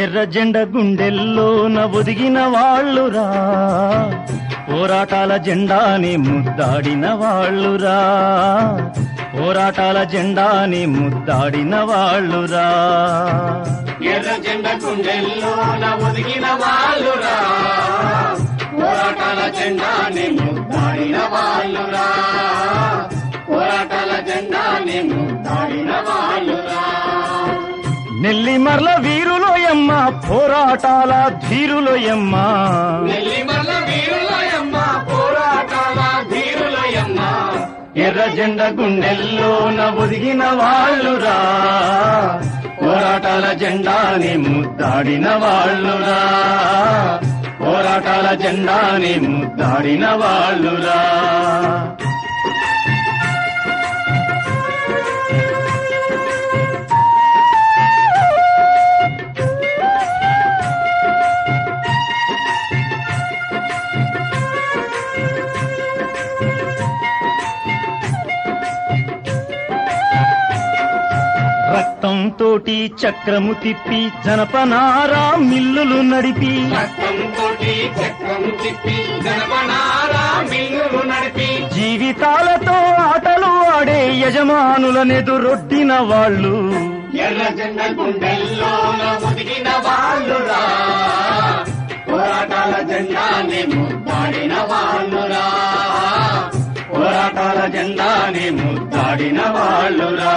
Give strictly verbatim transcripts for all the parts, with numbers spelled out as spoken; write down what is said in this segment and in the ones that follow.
ఎర్ర జెండ గుండెల్లోన ఒదిగిన వాళ్ళురా, పోరాటాల జెండాని ముద్దాడిన వాళ్ళురా, పోరాటాల జెండాని ముద్దాడిన వాళ్ళురా. ఎర్ర జెండ గుండెల్లోన ఒదిగిన వాళ్ళురా, పోరాటాల జెండాని ముద్దాడిన వాళ్ళురా, పోరాటాల జెండాని ముద్దాడిన వాళ్ళురా. నెల్లిమర్ల వీరులోయమ్మ, పోరాటాల ధీరులోయమ్మ, నెల్లిమర్ల వీరులోయమ్మ, పోరాటాల ధీరులోయమ్మ. ఎర్ర జెండ గుండెల్లోన ఒదిగిన వాళ్ళురా, పోరాటాల జెండాని ముద్దాడిన వాళ్ళురా, పోరాటాల జెండాని ముద్దాడిన వాళ్ళురా. రక్తం తోటి చక్రము తిప్పి జనపనారా మిల్లులు నడిపి, రక్తం తోటి చక్రం తిప్పి జనపనారా మిల్లులు నడిపి, జీవితాలతో ఆటలు ఆడే యజమానులనెదురొడ్డిన వాళ్ళు, ఎర్ర జెండ గుండెల్లోన ఒదిగిన వాళ్ళురా, పోరాటాల జెండాని ముద్దాడిన వాళ్ళురా, పోరాటాల జెండాని ముద్దాడిన వాళ్ళురా.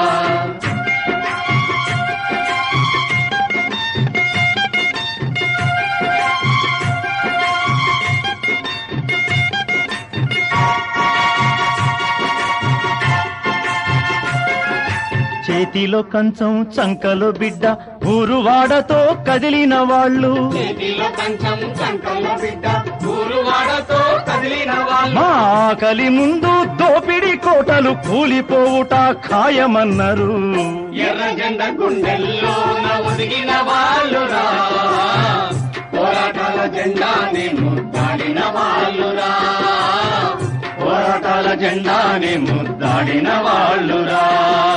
చేతిలో కంచం చంకలో బిడ్డ ఊరువాడతో కదిలిన వాళ్ళు, చేతిలో కంచం చంకలో బిడ్డ ఊరువాడతో కదిలిన వాళ్ళు, మా ఆకలి ముందు దోపిడి కోటలు కూలిపోవుట ఖాయమన్నారు. ఎర్ర జెండ గుండెల్లోన ఒదిగిన వాళ్ళురా, పోరాటాల జెండాని ముద్దాడిన వాళ్ళురా, పోరాటాల జెండాని ముద్దాడిన వాళ్ళురా.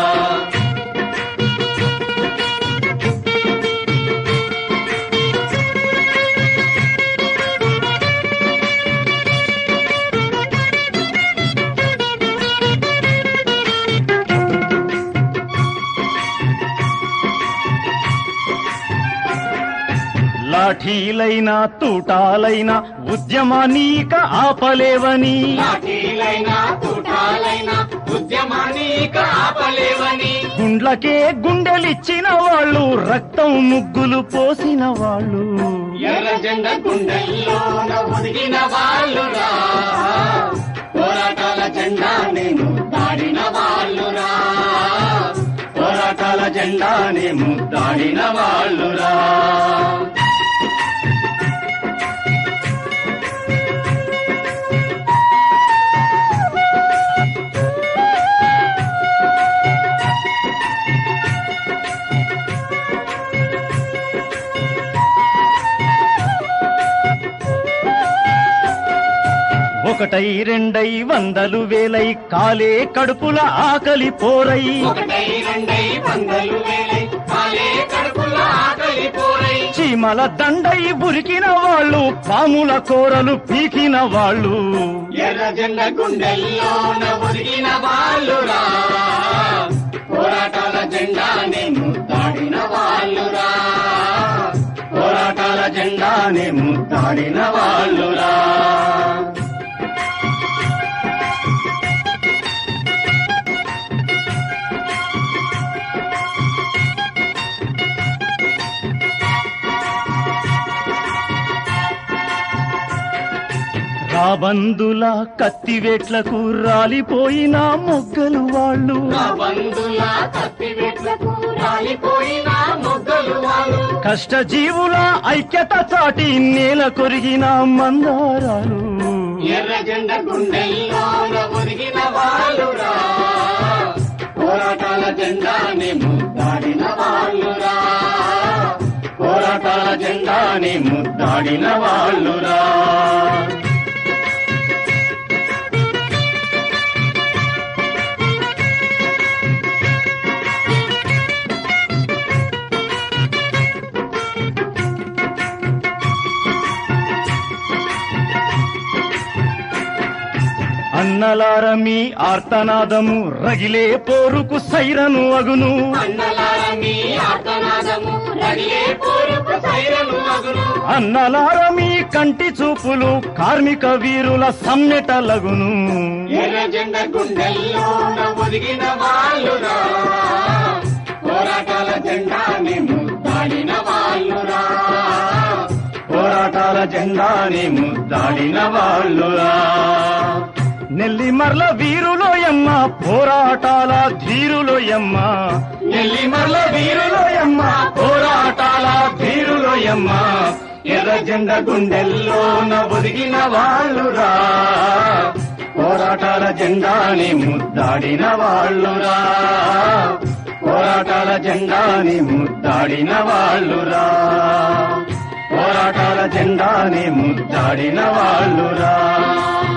లాఠీలైనా తూటాలైనా ఉద్యమానీక ఆపలేవని, లాఠీలైనా తూటాలైనా ఉద్యమానీక ఆపలేవని, గుండ్లకే గుండెలిచ్చిన వాళ్ళు, రక్తం ముగ్గులు పోసిన వాళ్ళు, ఎర్ర జెండ గుండెల్లోన ఒదిగిన వాళ్ళురా, పోరాటాల జెండాని ముద్దాడిన వాళ్ళురా, పోరాటాల జెండాని ముద్దాడిన వాళ్ళురా. ఒకటై రెండై వందలు వేలై కాలే కడుపుల ఆకలి పోరై, ఒకటై రెండై వందలు వేలై కాలే కడుపుల ఆకలి పోరై, చీమల దండై ఉరికిన వాళ్ళు, పాముల కోరలు పీకిన వాళ్ళు, ఎర్ర జెండ గుండెల్లోన ఒదిగిన వాళ్ళురా, పోరాటాల జెండాని ముద్దాడిన వాళ్ళురా, పోరాటాల జెండాని ముద్దాడిన వాళ్ళురా. రాబందుల కత్తివేట్లకు రాలిపోయిన మొగ్గలు వాళ్ళు, బంధుల కత్తివేట్లకు రాలిపోయిన మొగ్గలు వాళ్ళు, కష్టజీవుల ఐక్యత చాటి నేల కొరిగిన మందారాలు, ఎర్ర జెండ గుండెల్లోన ఒదిగిన వాళ్ళురా, పోరాటాల జెండాని ముద్దాడిన వాళ్ళురా, పోరాటాల జెండాని ముద్దాడిన వాళ్ళురా. అన్నలార మీ ఆర్తనాదము రగిలే పోరుకు సైరను అగును అన్నలార మీ ఆర్తనాదము రగిలే పోరుకు సైరను అగును అన్నలార మీ కంటి చూపులు కార్మిక వీరుల సమ్మెటలగును ఎర్ర జెండ గుండెల్లో ఒదిగిన వాళ్ళురా పోరాటాల జెండాని ముద్దాడిన వాళ్ళురా పోరాటాల జెండాని ముద్దాడిన వాళ్ళురా నెల్లిమర్ల వీరులోయమ్మ పోరాటాల ధీరులోయమ్మ నెల్లిమర్ల వీరులోయమ్మ పోరాటాల ధీరులోయమ్మ ఎర్ర జెండ గుండెల్లో ఒదిగిన వాళ్ళురా పోరాటాల జెండాని ముద్దాడిన వాళ్ళురా పోరాటాల జెండాని ముద్దాడిన వాళ్ళురా పోరాటాల జెండాని ముద్దాడిన వాళ్ళురా